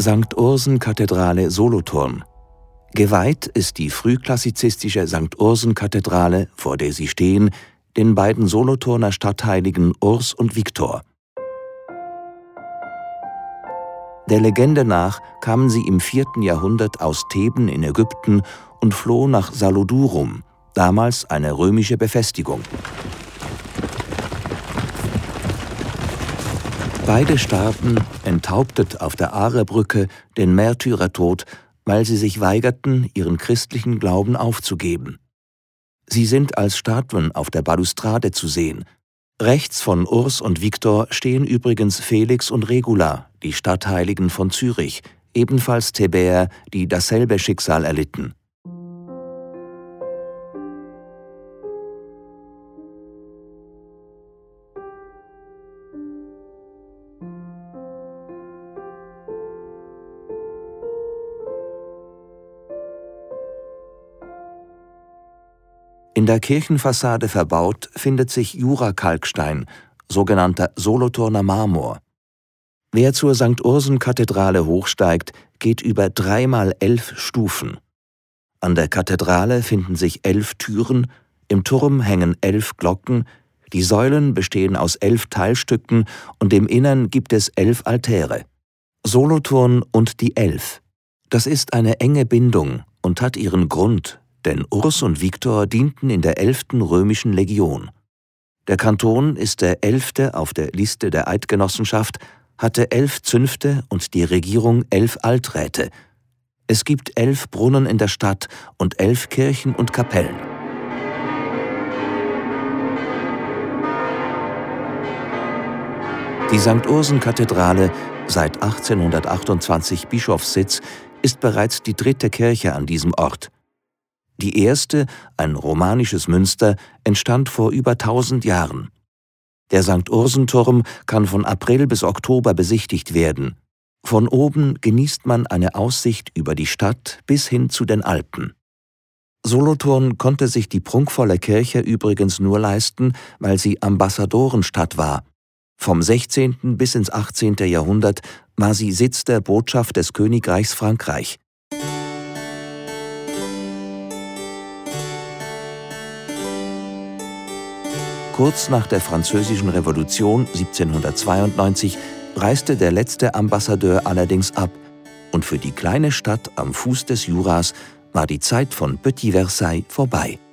St. Ursen-Kathedrale Solothurn. Geweiht ist die frühklassizistische St. Ursen-Kathedrale, vor der sie stehen, den beiden Solothurner Stadtheiligen Urs und Viktor. Der Legende nach kamen sie im 4. Jahrhundert aus Theben in Ägypten und flohen nach Salodurum, damals eine römische Befestigung. Beide starben, enthauptet auf der Arebrücke, den Märtyrertod, weil sie sich weigerten, ihren christlichen Glauben aufzugeben. Sie sind als Statuen auf der Balustrade zu sehen. Rechts von Urs und Viktor stehen übrigens Felix und Regula, die Stadtheiligen von Zürich, ebenfalls Thebäer, die dasselbe Schicksal erlitten. In der Kirchenfassade verbaut findet sich Jurakalkstein, sogenannter Solothurner Marmor. Wer zur St. Ursen-Kathedrale hochsteigt, geht über 3x11 Stufen. An der Kathedrale finden sich 11 Türen, im Turm hängen 11 Glocken, die Säulen bestehen aus 11 Teilstücken und im Innern gibt es 11 Altäre. Solothurn und die 11. Das ist eine enge Bindung und hat ihren Grund, denn Urs und Viktor dienten in der 11. römischen Legion. Der Kanton ist der 11. auf der Liste der Eidgenossenschaft, hatte 11 Zünfte und die Regierung 11 Alträte. Es gibt 11 Brunnen in der Stadt und 11 Kirchen und Kapellen. Die St. Ursen-Kathedrale, seit 1828 Bischofssitz, ist bereits die 3. Kirche an diesem Ort. Die erste, ein romanisches Münster, entstand vor über 1000 Jahren. Der St. Ursen-Turm kann von April bis Oktober besichtigt werden. Von oben genießt man eine Aussicht über die Stadt bis hin zu den Alpen. Solothurn konnte sich die prunkvolle Kirche übrigens nur leisten, weil sie Ambassadorenstadt war. Vom 16. bis ins 18. Jahrhundert war sie Sitz der Botschaft des Königreichs Frankreich. Kurz nach der Französischen Revolution 1792 reiste der letzte Ambassadeur allerdings ab und für die kleine Stadt am Fuß des Juras war die Zeit von Petit Versailles vorbei.